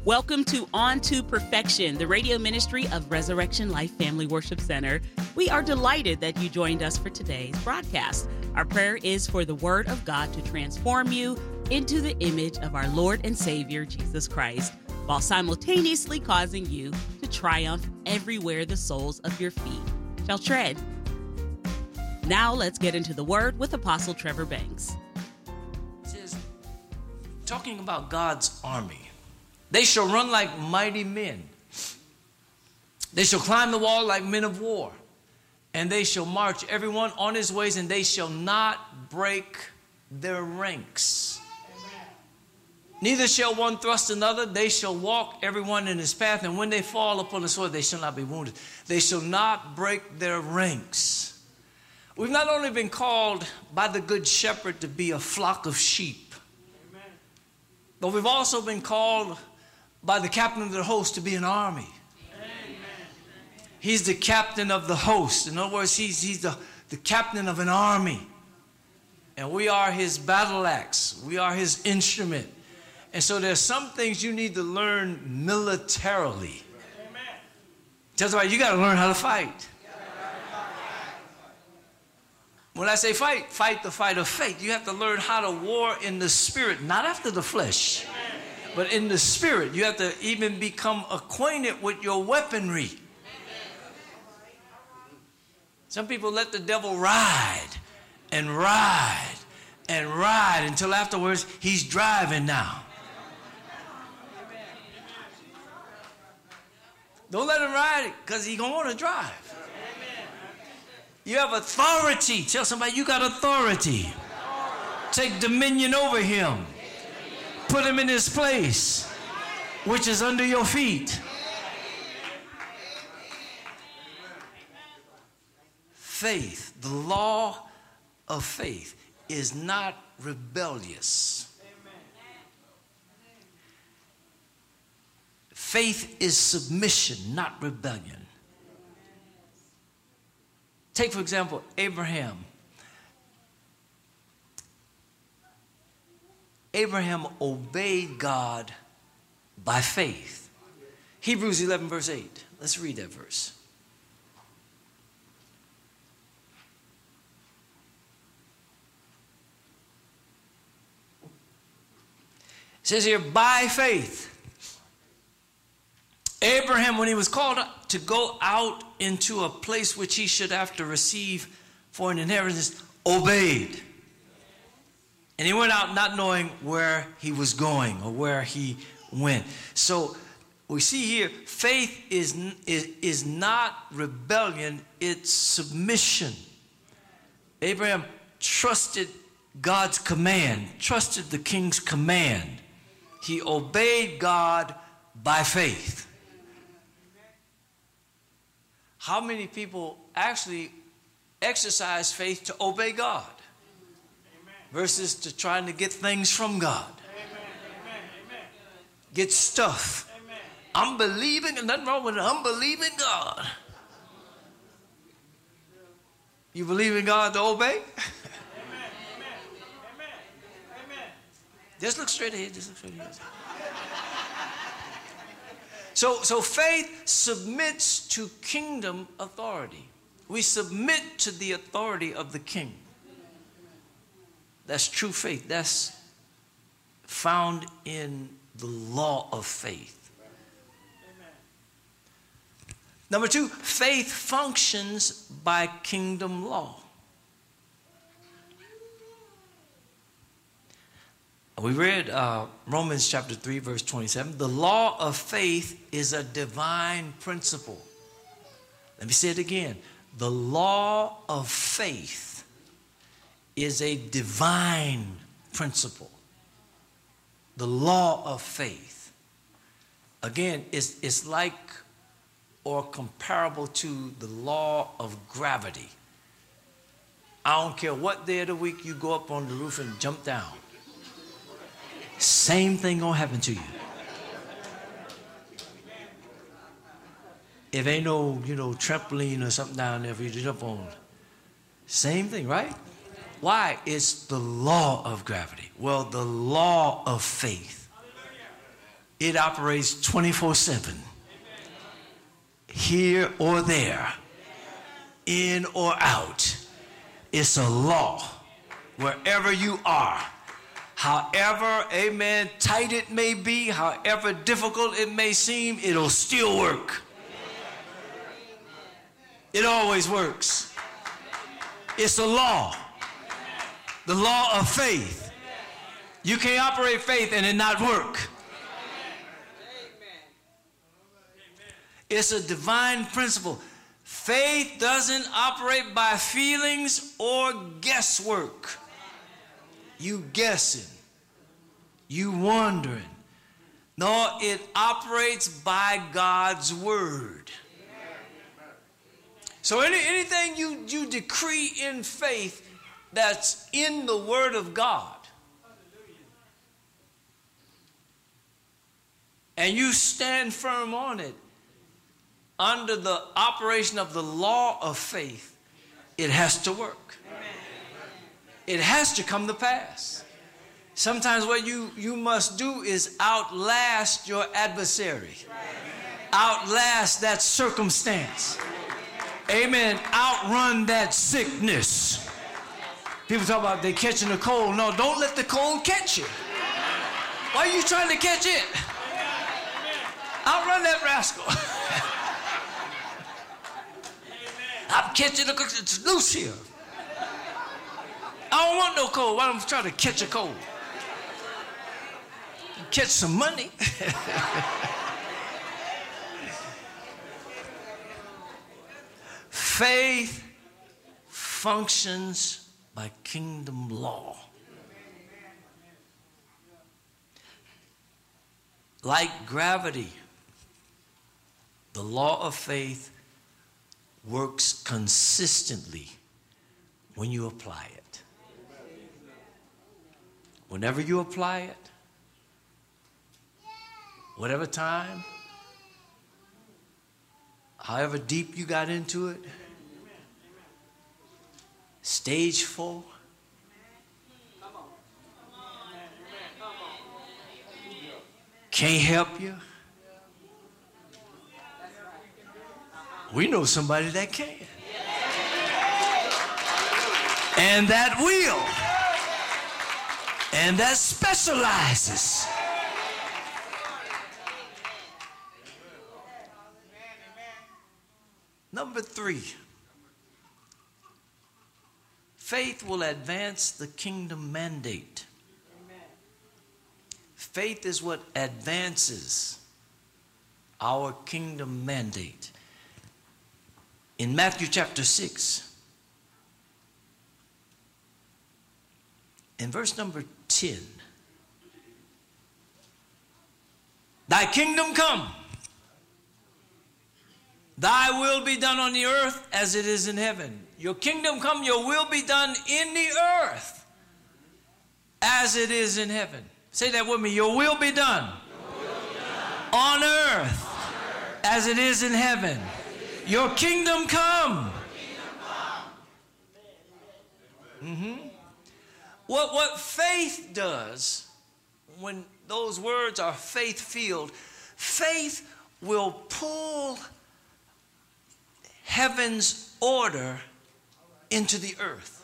Welcome to On to Perfection, the radio ministry of Resurrection Life Family Worship Center. We are delighted that you joined us for today's broadcast. Our prayer is for the Word of God to transform you into the image of our Lord and Savior, Jesus Christ, while simultaneously causing you to triumph everywhere the soles of your feet shall tread. Now let's get into the Word with Apostle Trevor Banks. It says, talking about God's army. They shall run like mighty men. They shall climb the wall like men of war. And they shall march everyone on his ways, and they shall not break their ranks. Amen. Neither shall one thrust another. They shall walk everyone in his path. And when they fall upon the sword, they shall not be wounded. They shall not break their ranks. We've not only been called by the good shepherd to be a flock of sheep, amen, but we've also been called by the captain of the host to be an army. Amen. He's the captain of the host. In other words, he's the captain of an army. And we are his battle axe. We are his instrument. And so there's some things you need to learn militarily. Amen. Tell somebody, you got to learn how to fight. When I say fight, fight the fight of faith. You have to learn how to war in the spirit, not after the flesh. Amen. But in the spirit, you have to even become acquainted with your weaponry. Some people let the devil ride and ride and ride until afterwards he's driving now. Don't let him ride because he's going to want to drive. You have authority. Tell somebody you got authority. Take dominion over him. Put him in his place, which is under your feet. Faith, the law of faith, is not rebellious. Faith is submission, not rebellion. Take, for example, Abraham. Abraham obeyed God by faith. Hebrews 11, verse 8. Let's read that verse. It says here, by faith, Abraham, when he was called to go out into a place which he should have to receive for an inheritance, obeyed. And he went out not knowing where he was going or where he went. So we see here, faith is not rebellion, it's submission. Abraham trusted God's command, trusted the king's command. He obeyed God by faith. How many people actually exercise faith to obey God versus to trying to get things from God? Get stuff. I'm believing, and nothing wrong with it. I'm believing God. You believe in God to obey? Just look straight ahead. Just look straight ahead. So faith submits to kingdom authority. We submit to the authority of the king. That's true faith. That's found in the law of faith. Number two, faith functions by kingdom law. We read Romans chapter 3, verse 27. The law of faith is a divine principle. Let me say it again. The law of faith is a divine principle. The law of faith. Again, it's like or comparable to the law of gravity. I don't care what day of the week you go up on the roof and jump down. Same thing gonna happen to you. If ain't no, trampoline or something down there for you to jump on. Same thing, right? Why? It's the law of gravity. Well, the law of faith. It operates 24/7. Here or there, in or out. It's a law wherever you are. However, amen, tight it may be, however difficult it may seem, it'll still work. It always works. It's a law. The law of faith. You can't operate faith and it not work. It's a divine principle. Faith doesn't operate by feelings or guesswork. You guessing, you wondering. No, it operates by God's word. So anything you decree in faith that's in the word of God, and you stand firm on it under the operation of the law of faith, it has to work. It has to come to pass. Sometimes what you must do is outlast your adversary. Outlast that circumstance. Amen. Outrun that sickness. People talk about they catching a cold. No, don't let the cold catch you. Why are you trying to catch it? Outrun that rascal. I'm catching a cold. It's loose here. I don't want no cold. Why don't I try to catch a cold? Catch some money. Faith functions by kingdom law. Like gravity, the law of faith works consistently when you apply it. Whenever you apply it, whatever time, however deep you got into it, stage 4, can't help you. We know somebody that can. And that will. And that specializes. Number 3, faith will advance the kingdom mandate. Faith is what advances our kingdom mandate. In Matthew chapter 6, in verse number 10, thy kingdom come, thy will be done on the earth as it is in heaven. Your kingdom come, your will be done in the earth as it is in heaven. Say that with me. Your will be done, on earth as it is in heaven. Your kingdom come. What faith does, when those words are faith-filled, faith will pull heaven's order into the earth.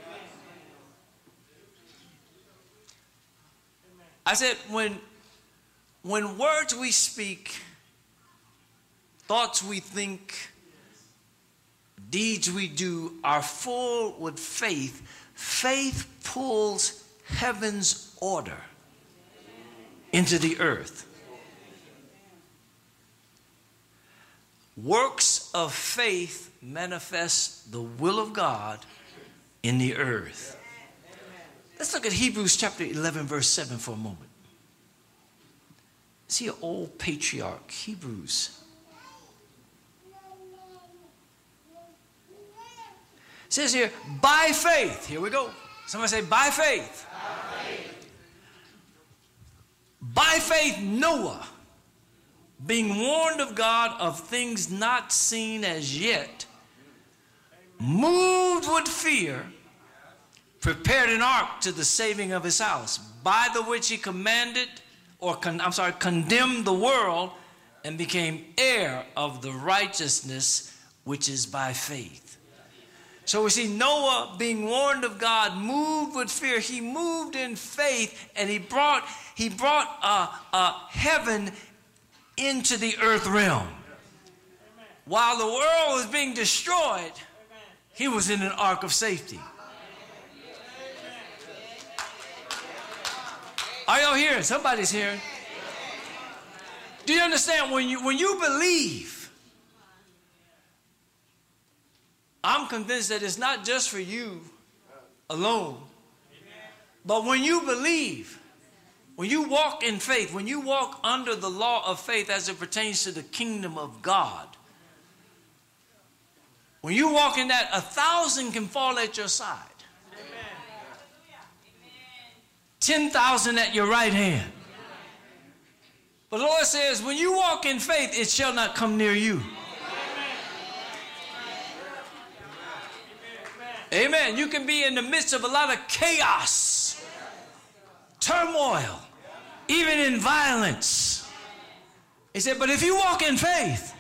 I said, when words we speak, thoughts we think, deeds we do are full with faith, faith pulls heaven's order into the earth. Works of faith manifest the will of God in the earth. Let's look at Hebrews chapter 11, verse 7 for a moment. See an old patriarch, Hebrews. It says here, by faith. Here we go. Somebody say, by faith. By faith. By faith, Noah, being warned of God of things not seen as yet, moved with fear, prepared an ark to the saving of his house, by the which he condemned the world and became heir of the righteousness which is by faith. So we see Noah, being warned of God, moved with fear. He moved in faith, and he brought heaven into the earth realm. While the world was being destroyed, he was in an ark of safety. Are y'all hearing? Somebody's hearing. Do you understand? When you believe, I'm convinced that it's not just for you alone. But when you believe, when you walk in faith, when you walk under the law of faith as it pertains to the kingdom of God, when you walk in that, 1,000 can fall at your side. 10,000 at your right hand. But the Lord says, when you walk in faith, it shall not come near you. Amen. You can be in the midst of a lot of chaos, turmoil, even in violence. He said, but if you walk in faith,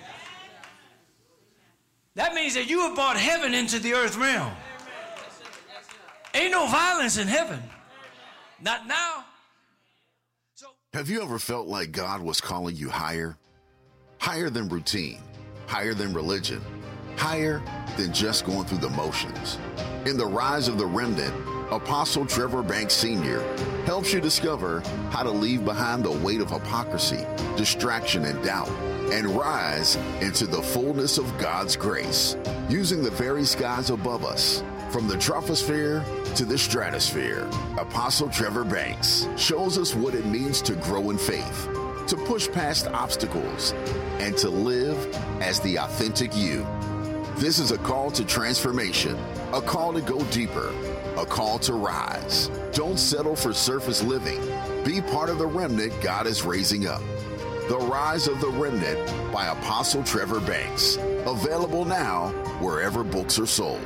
that means that you have brought heaven into the earth realm. Ain't no violence in heaven. Not now. Have you ever felt like God was calling you higher? Higher than routine, higher than religion, higher than just going through the motions. In The Rise of the Remnant, Apostle Trevor Banks Sr. helps you discover how to leave behind the weight of hypocrisy, distraction, and doubt, and rise into the fullness of God's grace, using the very skies above us. From the troposphere to the stratosphere, Apostle Trevor Banks shows us what it means to grow in faith, to push past obstacles, and to live as the authentic you. This is a call to transformation, a call to go deeper, a call to rise. Don't settle for surface living. Be part of the remnant God is raising up. The Rise of the Remnant by Apostle Trevor Banks. Available now wherever books are sold.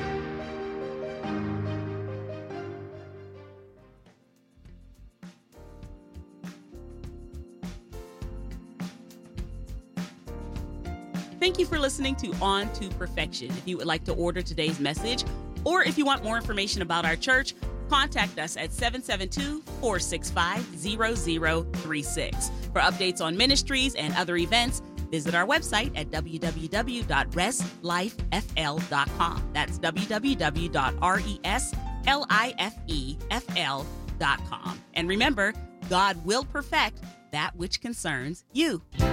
Thank you for listening to On to Perfection. If you would like to order today's message, or if you want more information about our church, contact us at 772-465-0036. For updates on ministries and other events, visit our website at www.reslifefl.com. That's www.reslifefl.com. And remember, God will perfect that which concerns you.